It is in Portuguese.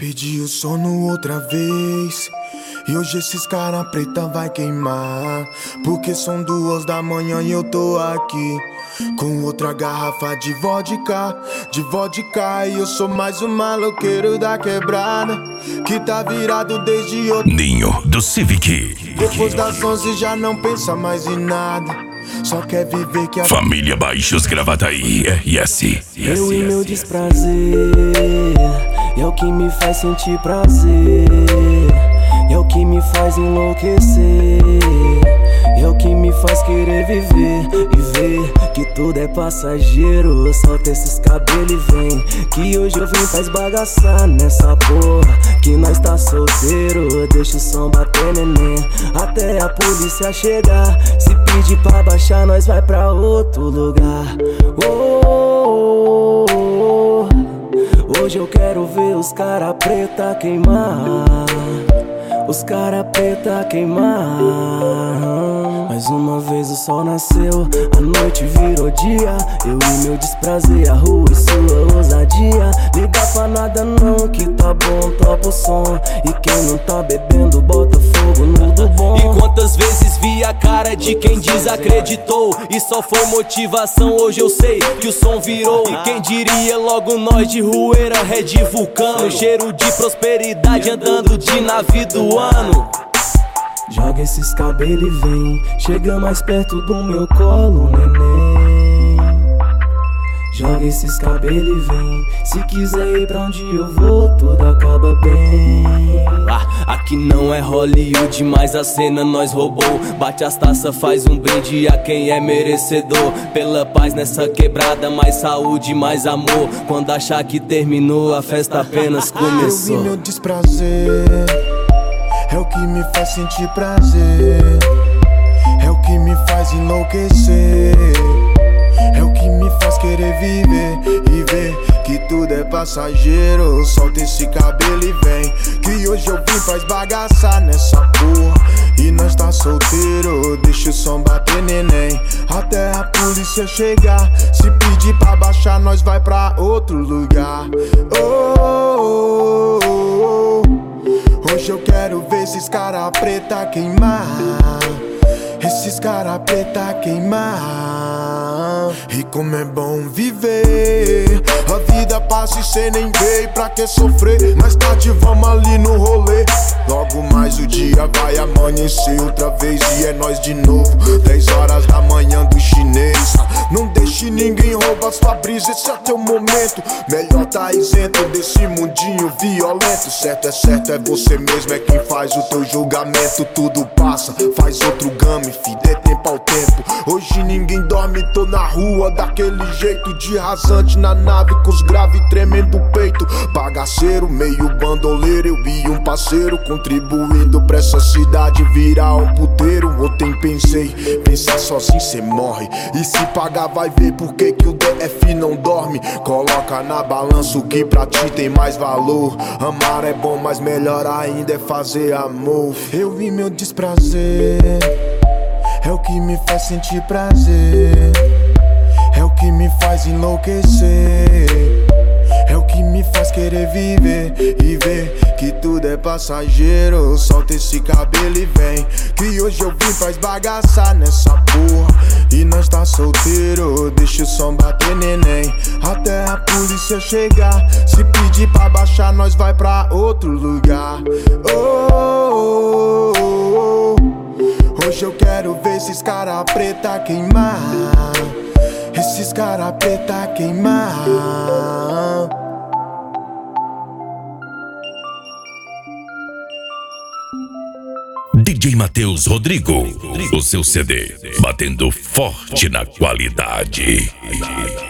Pedi o sono outra vez e hoje esses cara preta vai queimar, porque são 2 da manhã e eu tô aqui com outra garrafa de vodka, e eu sou mais um maloqueiro da quebrada que tá virado desde outro Ninho do Civic. Depois das 11 já não pensa mais em nada, só quer viver que a Família Baixos Gravataí, RS. Eu e meu desprazer é o que me faz sentir prazer, é o que me faz enlouquecer, é o que me faz querer viver e ver que tudo é passageiro. Solta esses cabelos e vem, que hoje eu vim pra esbagaçar nessa porra, que nós tá solteiro. Deixa o som bater, neném, até a polícia chegar. Se pedir pra baixar, nós vai pra outro lugar. Hoje eu quero ver os cara preta queimar, os cara preta queimar. Mais uma vez o sol nasceu, a noite virou dia. Eu e meu desprazer, a rua e sua ousadia. Liga pra nada não, que tá bom, topa o som. E quem não tá bebendo, bota fogo no do bom. E quantas vezes vi a cara de quem desacreditou e só foi motivação, hoje eu sei que o som virou. E quem diria logo nós de Rueira, Red Vulcano, cheiro de prosperidade andando de navio do ano. Joga esses cabelos e vem, chega mais perto do meu colo, neném. Joga esses cabelos e vem, se quiser ir pra onde eu vou, tudo acaba bem. Aqui não é Hollywood, mas a cena nós roubou. Bate as taças, faz um brinde a quem é merecedor. Pela paz nessa quebrada, mais saúde, mais amor. Quando achar que terminou, a festa apenas começou. Eu vi meu desprazer, é o que me faz sentir prazer, é o que me faz enlouquecer, é o que me faz querer viver e ver que tudo é passageiro. Solta esse cabelo e vem, que hoje eu vim pra esbagaçar nessa porra, e nós tá solteiro. Deixa o som bater, neném, até a polícia chegar. Se pedir pra baixar, nós vai pra outro lugar. Hoje eu quero ver esses cara preta queimar, esses cara preta queimar. E como é bom viver, a vida passa e cê nem vê. Pra que sofrer? Mais tarde vamos ali no rolê. Logo mais o dia vai amanhecer outra vez e é nós de novo. 10 horas da manhã do chinês. Não deixe ninguém roubar sua brisa, esse é teu momento. Melhor tá isento desse mundinho violento. Certo, é você mesmo, é quem faz o teu julgamento. Tudo passa, faz outro game, fi, dê tempo ao tempo. Hoje ninguém dorme, tô na rua daquele jeito, de rasante na nave com os graves tremendo o peito. Bagaceiro, meio bandoleiro, eu e um parceiro, contribuindo pra essa cidade virar um puteiro. Ontem pensei, pensar sozinho cê morre, e se pagar vai ver por que o DF não dorme. Coloca na balança o que pra ti tem mais valor. Amar é bom, mas melhor ainda é fazer amor. Eu vi meu desprazer, é o que me faz sentir prazer, é o que me faz enlouquecer, é o que me faz querer viver e ver que tudo é passageiro. Solta esse cabelo e vem, que hoje eu vim pra esbagaçar nessa porra, e nós tá solteiro. Deixa o som bater, neném, até a polícia chegar. Se pedir pra baixar, nós vai pra outro lugar. Hoje eu quero ver esses cara preta queimar, esses cara preta queimar. DJ Matheus Rodrigo, o seu CD batendo forte na qualidade.